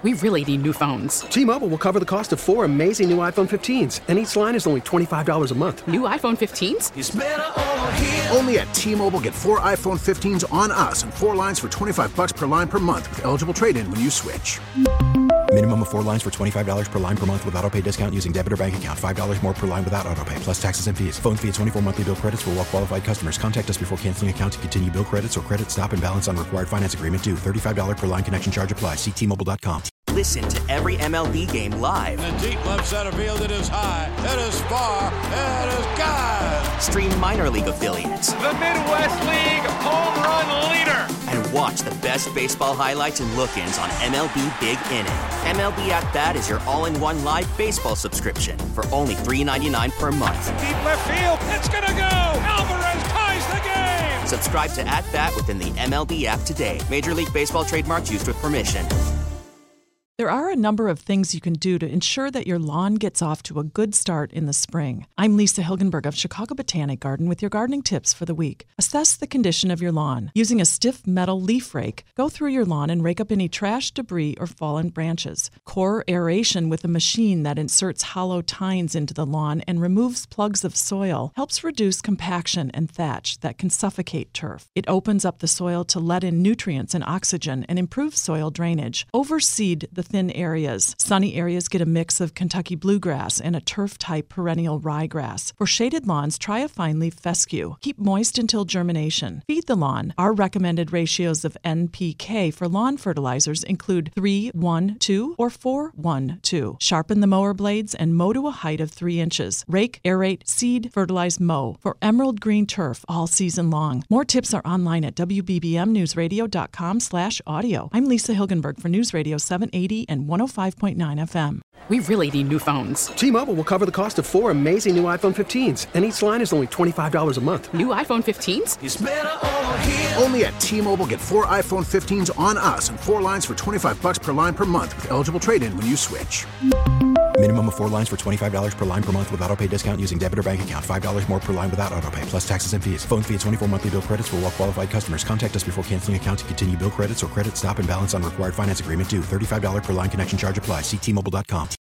We really need new phones. T-Mobile will cover the cost of 4 amazing new iPhone 15s, and each line is only $25 a month. New iPhone 15s? It's better over here. Only at T-Mobile, get 4 iPhone 15s on us and 4 lines for $25 per line per month with eligible trade-in when you switch. Minimum of 4 lines for $25 per line per month with autopay discount using debit or bank account. $5 more per line without autopay, plus taxes and fees. Phone fee at 24 monthly bill credits for well-qualified customers. Contact us before canceling account to continue bill credits or credit stop and balance on required finance agreement due. $35 per line connection charge applies. See T-Mobile.com. Listen to every MLB game live. In the deep left center field, it is high, it is far, it is gone. Stream minor league affiliates. The Midwest League home run leader. And watch the best baseball highlights and look-ins on MLB Big Inning. MLB At Bat is your all-in-one live baseball subscription for only $3.99 per month. Deep left field, it's gonna go. Alvarez ties the game. Subscribe to At Bat within the MLB app today. Major League Baseball trademarks used with permission. There are a number of things you can do to ensure that your lawn gets off to a good start in the spring. I'm Lisa Hilgenberg of Chicago Botanic Garden with your gardening tips for the week. Assess the condition of your lawn. Using a stiff metal leaf rake, go through your lawn and rake up any trash, debris, or fallen branches. Core aeration with a machine that inserts hollow tines into the lawn and removes plugs of soil helps reduce compaction and thatch that can suffocate turf. It opens up the soil to let in nutrients and oxygen and improves soil drainage. Overseed the thin areas. Sunny areas get a mix of Kentucky bluegrass and a turf-type perennial ryegrass. For shaded lawns, try a fine-leaf fescue. Keep moist until germination. Feed the lawn. Our recommended ratios of NPK for lawn fertilizers include 3-1-2 or 4-1-2. Sharpen the mower blades and mow to a height of 3 inches. Rake, aerate, seed, fertilize, mow for emerald green turf all season long. More tips are online at WBBMNewsRadio.com/audio. I'm Lisa Hilgenberg for News Radio 780 and 105.9 FM. We really need new phones. T-Mobile will cover the cost of 4 amazing new iPhone 15s, and each line is only $25 a month. New iPhone 15s? It's better over here. Only at T-Mobile, get 4 iPhone 15s on us and 4 lines for $25 per line per month with eligible trade-in when you switch. Minimum of 4 lines for $25 per line per month with autopay discount using debit or bank account. $5 more per line without autopay, plus taxes and fees. Phone fee at 24 monthly bill credits for well-qualified customers. Contact us before canceling account to continue bill credits or credit stop and balance on required finance agreement due. $35 per line connection charge applies. See T-Mobile.com.